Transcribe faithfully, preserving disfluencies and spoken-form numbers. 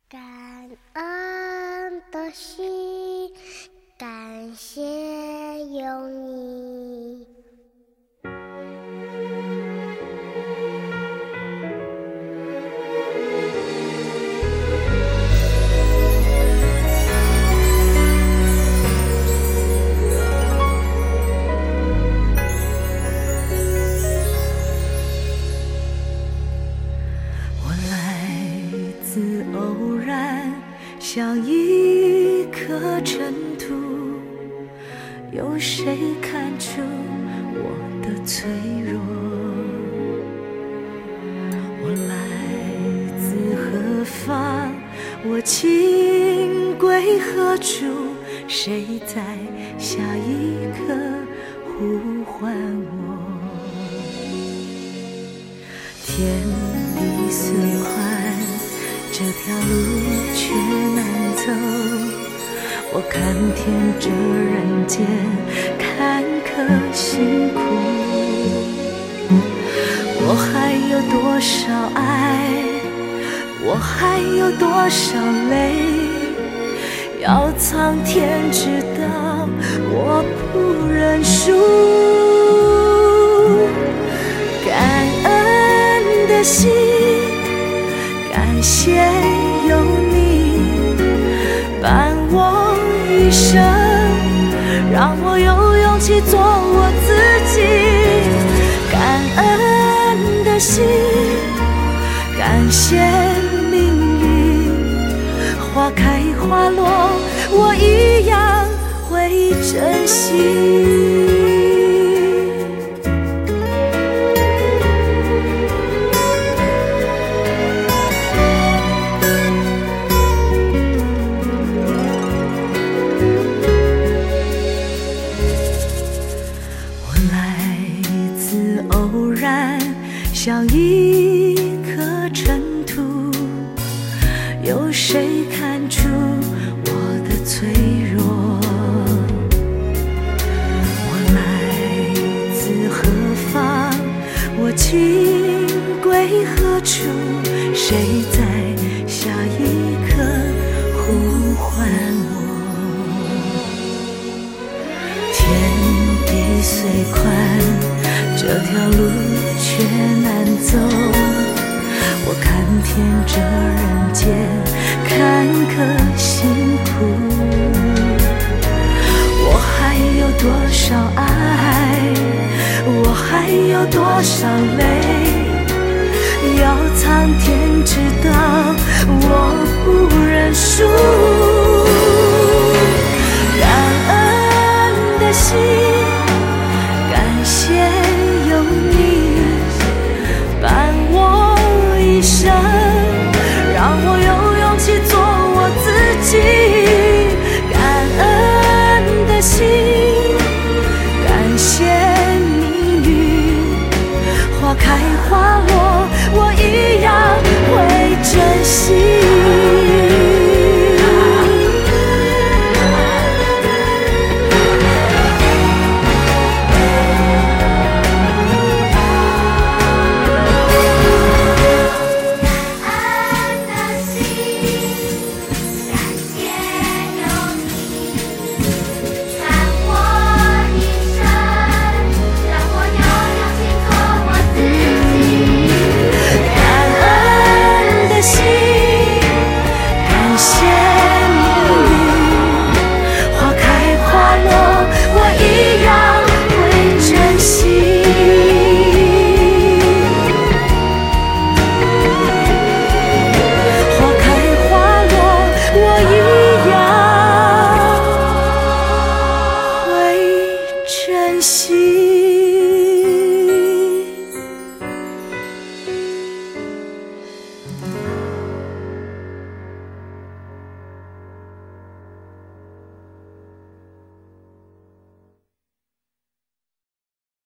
感恩的心，感谢有你。 自偶然，像一颗尘土，有谁看出我的脆弱？我来自何方？我情归何处？谁在下一刻呼唤我？天地虽宽，这条路却难走，我看遍这人间坎坷辛苦，我还有多少爱，我还有多少泪，要苍天知道，我不认输。感恩的心，感谢有你伴我一生，让我有勇气做我自己。感恩的心，感谢命运，花开花落，我一样会珍惜。像一颗尘土，有谁看出我的脆弱？我来自何方？我情归何处？谁在下一刻呼唤我？天地虽宽，这条路却难走，我看遍这人间坎坷辛苦，我还有多少爱，我还有多少泪，要苍天知道，我不认输。感恩的心，感谢有你伴我一生，让我有勇气做我自己。感恩的心，感谢命运，花开花落，我一样会珍惜。珍惜。